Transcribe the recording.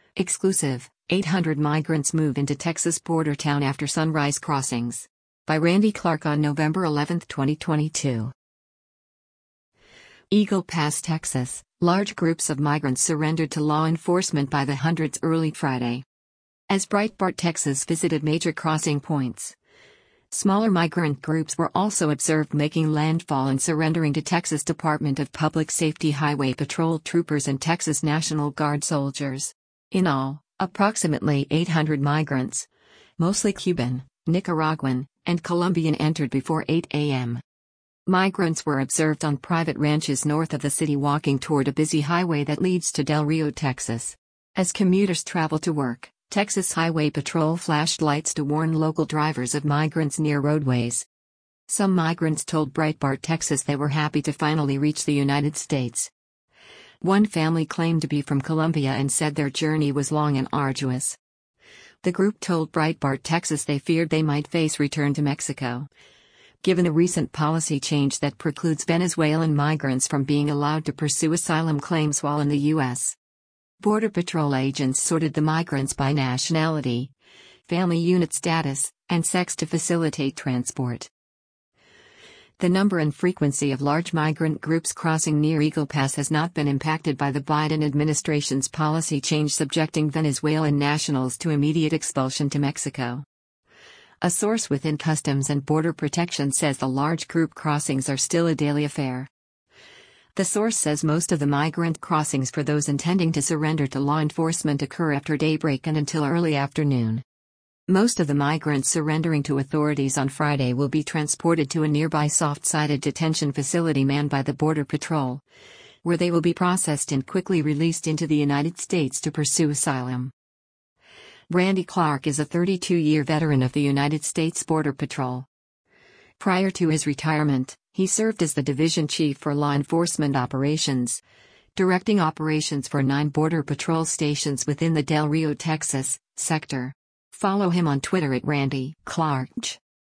Exclusive, 800 migrants move into Texas border town after sunrise crossings. By Randy Clark on November 11, 2022. Eagle Pass, Texas. Large groups of migrants surrendered to law enforcement by the hundreds early Friday. As Breitbart Texas visited major crossing points, smaller migrant groups were also observed making landfall and surrendering to Texas Department of Public Safety Highway Patrol troopers and Texas National Guard soldiers. In all, approximately 800 migrants, mostly Cuban, Nicaraguan, and Colombian, entered before 8 a.m. Migrants were observed on private ranches north of the city walking toward a busy highway that leads to Del Rio, Texas. As commuters travel to work, Texas Highway Patrol flashed lights to warn local drivers of migrants near roadways. Some migrants told Breitbart Texas they were happy to finally reach the United States. One family claimed to be from Colombia and said their journey was long and arduous. The group told Breitbart Texas they feared they might face return to Mexico, given a recent policy change that precludes Venezuelan migrants from being allowed to pursue asylum claims while in the U.S. Border Patrol agents sorted the migrants by nationality, family unit status, and sex to facilitate transport. The number and frequency of large migrant groups crossing near Eagle Pass has not been impacted by the Biden administration's policy change subjecting Venezuelan nationals to immediate expulsion to Mexico. A source within Customs and Border Protection says the large group crossings are still a daily affair. The source says most of the migrant crossings for those intending to surrender to law enforcement occur after daybreak and until early afternoon. Most of the migrants surrendering to authorities on Friday will be transported to a nearby soft-sided detention facility manned by the Border Patrol, where they will be processed and quickly released into the United States to pursue asylum. Randy Clark is a 32-year veteran of the United States Border Patrol. Prior to his retirement, he served as the division chief for law enforcement operations, directing operations for 9 Border Patrol stations within the Del Rio, Texas, sector. Follow him on Twitter at Randy Clark.